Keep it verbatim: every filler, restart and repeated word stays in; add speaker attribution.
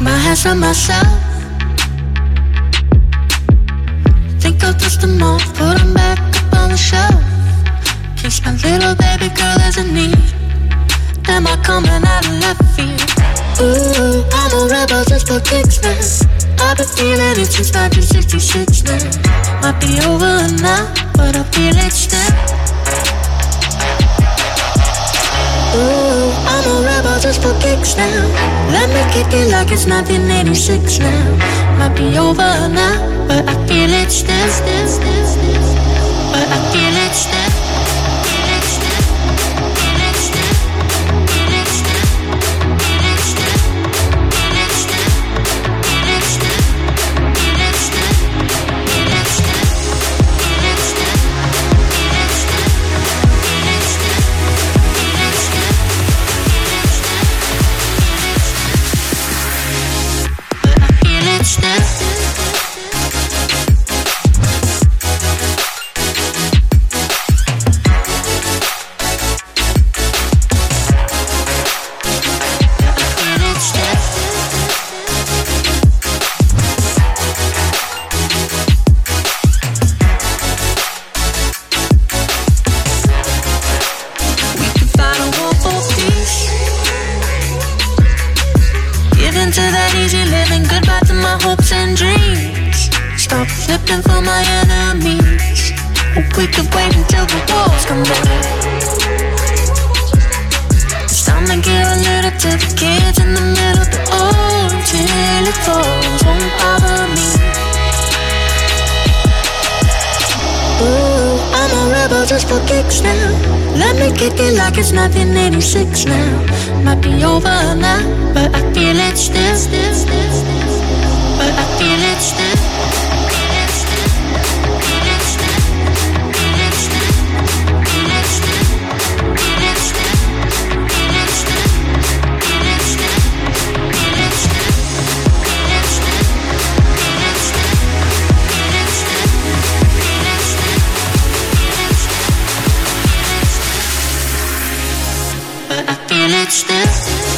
Speaker 1: my hands on myself. Think I'll dust them off, put them back up on the shelf. Kiss my little baby girl as a need. Am I coming out of left field? Ooh, I'm a rebel just for kicks now. I've been feeling it since nineteen sixty-six now. Might be over now, but I feel it still. Ooh, I'm a rebel just for kicks now. Let me kick it like it's nineteen eighty-six now. Might be over now, but I feel it still, still, still, still. But I feel it still. Flipping for my enemies. We could wait until the walls come down. It's time to give a little to the kids in the middle. But oh, till it falls, won't bother me. Ooh, I'm a rebel just for kicks now. Let me kick it like it's nineteen eighty-six now. Might be over now, but I feel it still, still, still, still. But I feel it still. But I feel it still.